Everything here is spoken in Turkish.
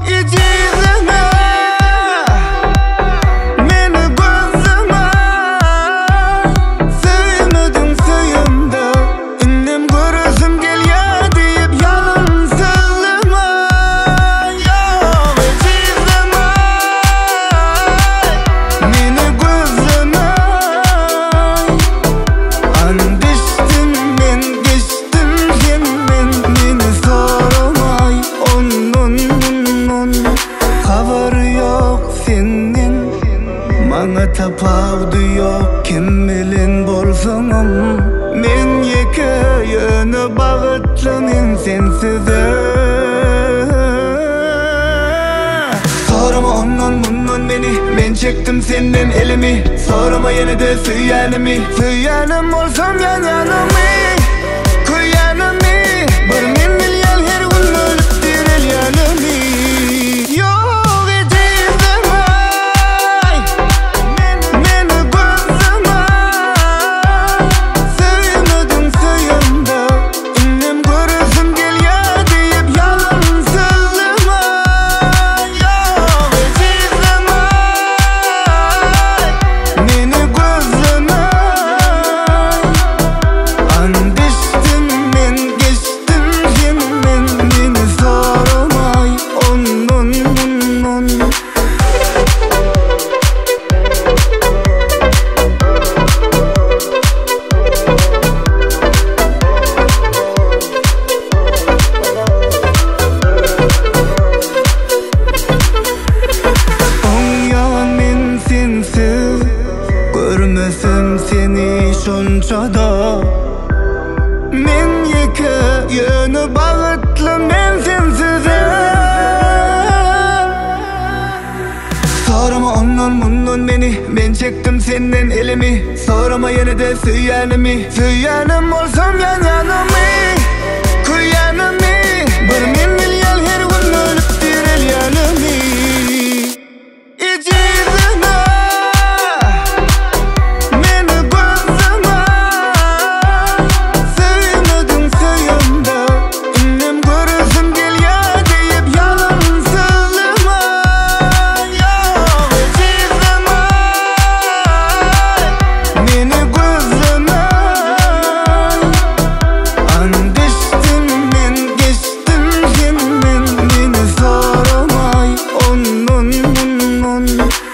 Bana tapavdı yok kim bilin bolsanım. Men yeke yöne bağıtlanın sensize. Sorma ondan bundan beni, men çektim senden elimi. Sorma yine de süyenimi, süyenim olsam yan yanımı. Kuyanımı, bir men milyon her gün ölüp direl yanımı. Görmesem seni şonça da, men yeke yöne bağıtlı men sensize. Sorma ondan bundan beni, men çektim senden elimi. Sorma yine de süyenimi, süyenim olsam yan yanımı. Kuyanımı, bir men milyon her gün ölüp direl yanımı. On